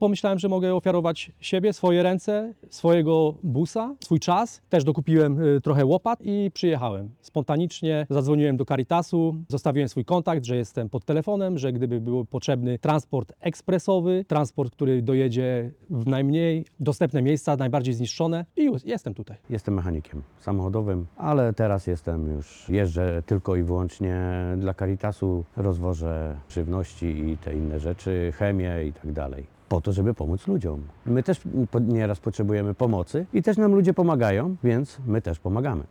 pomyślałem, że mogę ofiarować siebie, swoje ręce, swojego busa, swój czas. Też dokupiłem trochę łopat i przyjechałem. Spontanicznie zadzwoniłem do Caritasu, zostawiłem swój kontakt, że jestem pod telefonem, że gdyby był potrzebny transport ekspresowy, transport, który dojedzie w najmniej dostępne miejsca, najbardziej zniszczone i już jestem tutaj. Jestem mechanikiem samochodowym, ale teraz jeżdżę tylko i wyłącznie dla Caritasu, rozwożę żywności i te inne rzeczy, chemię i tak dalej. Po to, żeby pomóc ludziom. My też nieraz potrzebujemy pomocy i też nam ludzie pomagają, więc my też pomagamy.